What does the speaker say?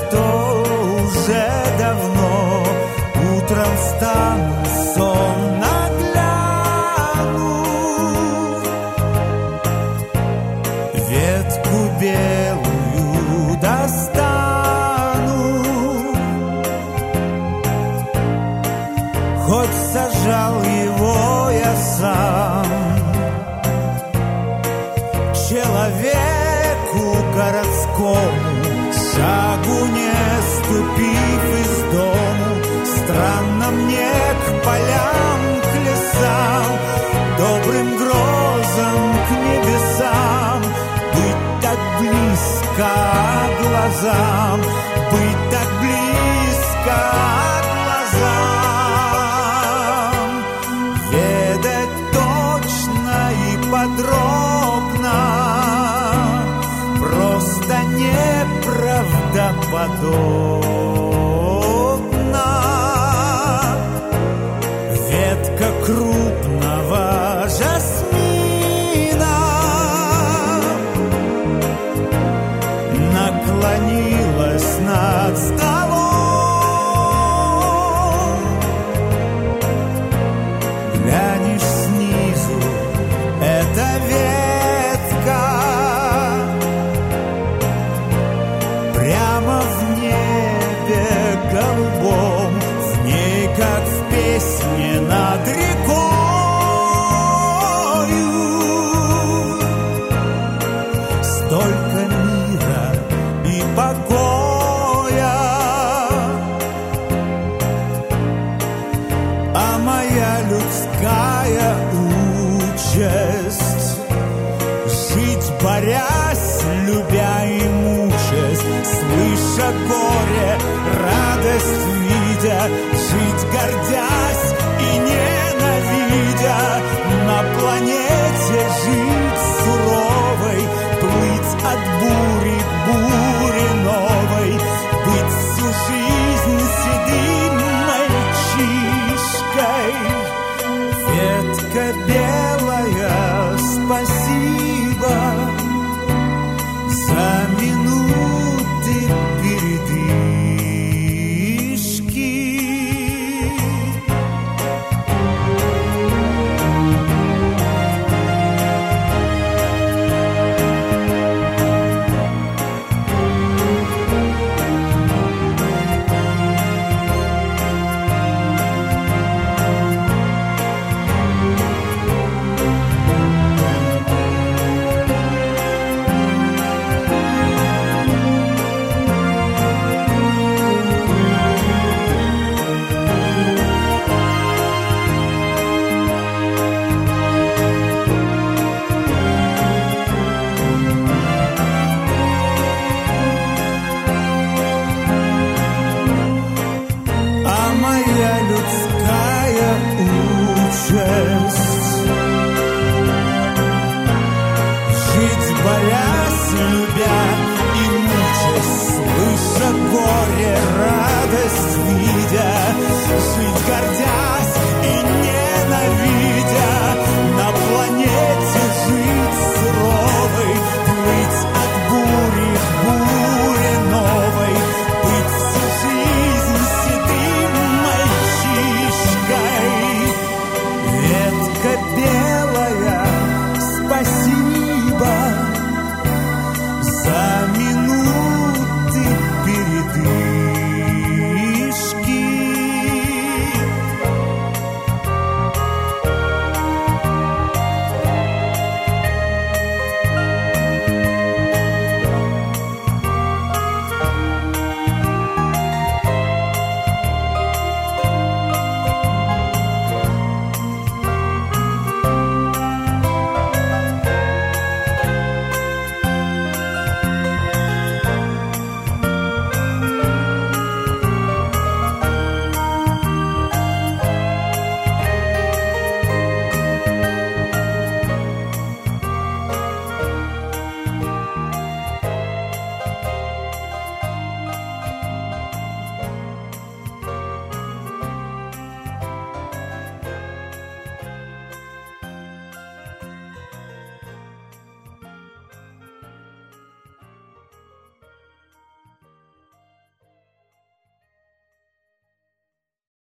что уже давно утром встану, сон нагляну, ветку белую достану, хоть сажал его я сам. Человеку городскому, шагу не ступив из дому, странно мне к полям, к лесам, добрым грозам, к небесам, быть так близко глазам, быть так близко глазам, ведать точно и подробно, просто неправдоподобно. Ветка крупного жасмина наклонилась над столом. Глянешь снизу, это ветка прямо в небе голубом, в ней, как в песне над рекою, столько мира и покоя, а моя людская участь жить, борясь, любя и мучаясь, слыша горе, радость видя, жить, гордясь и ненавидя, на планете жить суровой, плыть от бури к буре новой, быть всю жизнь седым мальчишкой. Ветка белая, спасибо за минуты передышки. Борясь, любя и мучаясь, слыша горе, радость видя, жить, гордясь